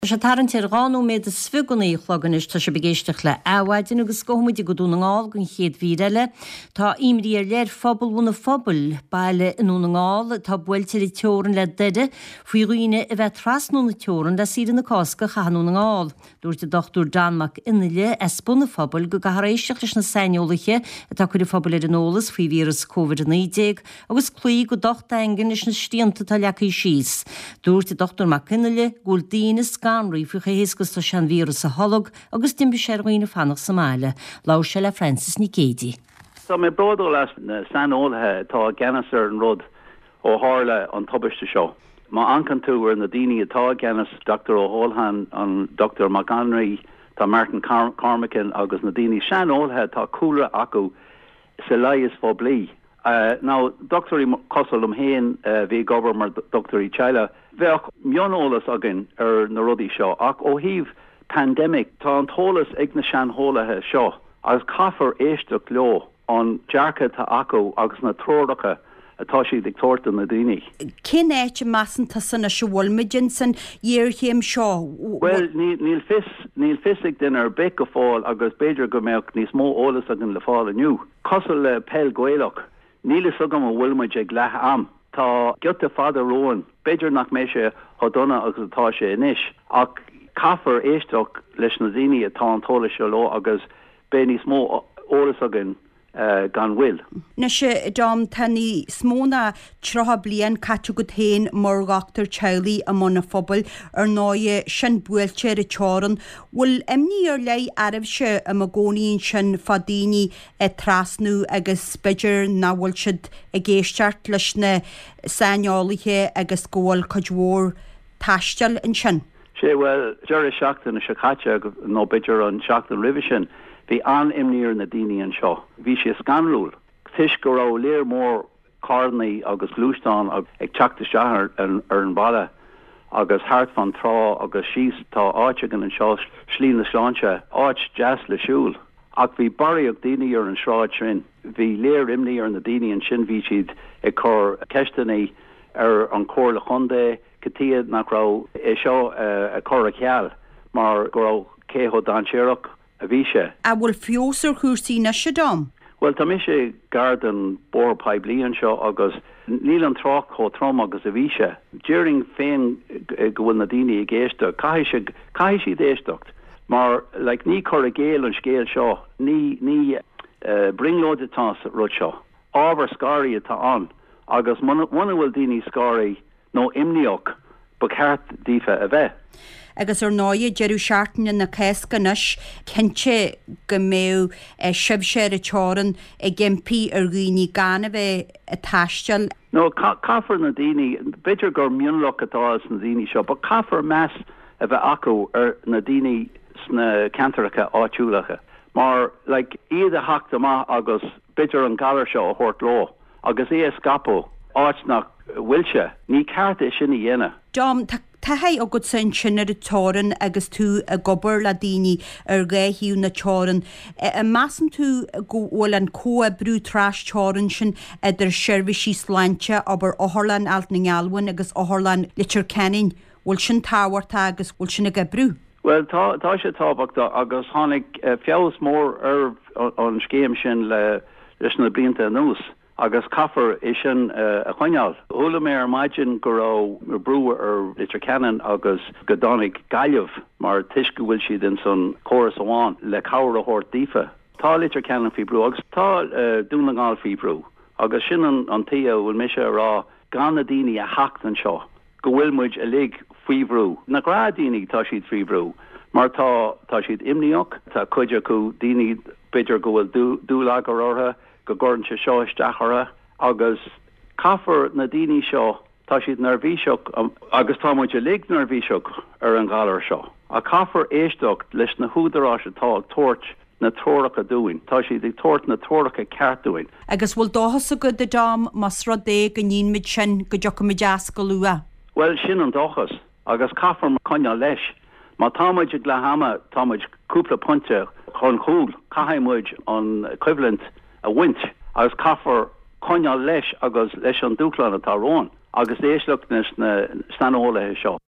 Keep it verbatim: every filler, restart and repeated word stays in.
Se tarantir ránú méid a sfugannaí chloganis tá se begéisteach le áhaidin agus gomuidi go dúna ngáil gon chéad víreile, tá imrí ar léir fphobal bhna phobal baile inúna ngáil tá builtir i teoran le deide faoi roioine a bheith trasnúna teoran le siad na cásca chahanúna ngáil. Dúirt a dochtúr Danmach inile espúna phobal go gaharéisteach leis na saineolaiche atá chuir phobal ar an ólas faoi vírus COVID nineteen agus clí go docht daingin is na stíanta tá leacaí síos. Dúirt a dochtúr Mac inile gúil daoine Ganrí fi chéhéasgus tá sean vírus a holog agus dimbe séirghine fannach Somália. Lá se le Francis Nicédi. So me brodo las na san ólathe tá Gannis ar an rud ó hála an tubaiste seo. Má ancan tú ar na daoine atá Gannis Doctor O'Holhan an Doctor McHenry tá Martin Car- Carmackin agus na daoine sean ólathe tá coolla acu sa leias fó blí. Uh, now, Doctor Cosalum Hain, uh, vi gobar mar Doctor Chila, veach mionolalas agin er na rudi seo, ach o hiv pandemic, tá an tolas ag na sean hólathe seo, as caffar éisteach leo an jarca tá acu agus na tródacha atá si ag torta na daoine. Cin éit masan tá sanna siúlmidin san dhéirchéim seo? Well, níl fis níl fisig din ar bec go fáil agus beidir go meach níos mó ólas agin le fáil aniu. Cosal le pel goéilech. Níle sugam a bhfuilmuid ag leth am. Tá giota fada roin, beidir nach méise hodonna agus atá sé inis. Ach caffar éisteach leis na daoine atá an tóla seo leo agus bé níos mó ólas agin uh, gan bhfuil. Na se dám tanní smóna trotha blian catú go tain mar gachtar tealaí a mna phobal ar náide sin buailte a teáran, bhfuil imní ar lei arabh se a magóníonn sin fadaoine a trasnú agus beidir na bhfuil siad a géisteart leis na saineolaithe agus scóil codhór taisteal in sin. Sé well, deir seachtain na seacáte nó beidir an seachtain ribh sin. Bhí an imníir na daoine an seo. Bhí sé scanrúil. Tuis go rá léir mór carnaí agus glústán ag teachta seathar ar an balla agus hart fan trá agus síos tá áite gan an seo slí na sláinte áit jazz le siúil. Ach bhí baríoch daoine ar an sráid sin. Bhí léir imní ar na daoine an sin bhí siad ag chur ceisteanaí ar an cóir le chundé catíad nach rá é seo a chur a cheall mar go rá cého danséireach a bhí sé. A bhfuil fiosar chúsaí na se dám? Well, tá mi sé gard an bórpá blian seo agus níl an trách cho trom agus a bhí sé. During féin go bhfuil na daoine i ggéiste, cai si d'éisteacht. Mar like, ní chur a géal an scéal seo, ní, ní uh, bringlóide tá rud seo. Ábhar scáirí atá an, agus muna bhfuil daoine scáirí nó imníoch ba ceart dífa a bheith. Agus ar náide deirú seaartain na céscanis cinse go méh sibh sé a teáran ag gimpí ar ghuioine gan a bheith a taisteal. No, caffar na daoine, beidir gur mionlach atá na daoine seo, ba caffar meas a bheith acu ar na daoine sna cantaracha áitiúlacha. Mar, like, iad a hacht amach agus beidir an galar seo a chóirt lá, agus é a scapo áit nach bhfuilse, ní ceart é sin i dhéine. Dám, Tá é a go san sin ar a teáran agus tú a gobar le daoine ar gaithíú na teáran. A measan tú go bhfuil an cóa brú trás teáran sin idir seirbhísí sláinte aber óthirlan alt na ngealhain agus óthirlan litir cenin, bhfuil sin táhairta agus bhfuil sin a go brú. Well, tá tá sé tábhachta agus tháinig uh, feabhas mór ar an scéim sin le leis na blianta nús. Agus caffar é sin uh, a chuineáil. Thula mé ar maidin go rá brú ar litir ceann agus go dánig gaiamh mar tuis go bhfuil siad in son choras amháin le cabhar a thórt dífa. Tá litir ceann fí brú agus tá uh, dúna ngáil fí brú. Agus sin an, an tia bhfuil mise rá gan na daoine a hacht an seo. Go bhfuil muid a lig faoi brú. Na grá daoine tá siad faoi brú. Mar tá tá siad imníoch, tá chuide acu daoine beidir go bhfuil dúla go ortha go gordon se seo isteachara agus caffar na daoine seo tá siad nervhíiseach um, agus tá muid a lig nervhíiseach ar an galar seo. A caffar éisteacht leis na húdarrás atá tuairt na tóracha dúin. Tá siad ag tuairt na tóracha ceart dúin. Agus bhfuil dáthas a go de dám mas rud é go níon mid sin go deocha mid deas go lua? Well, sin an dáchas agus caffar mar coinne leis. Má támuid ag le hama támuid cúpla puinte chun chúl caiimiid an equivalent a wint agus caffar coinne leis agus leis an dúchlan atá rón agus éisleach na stanólathe seo.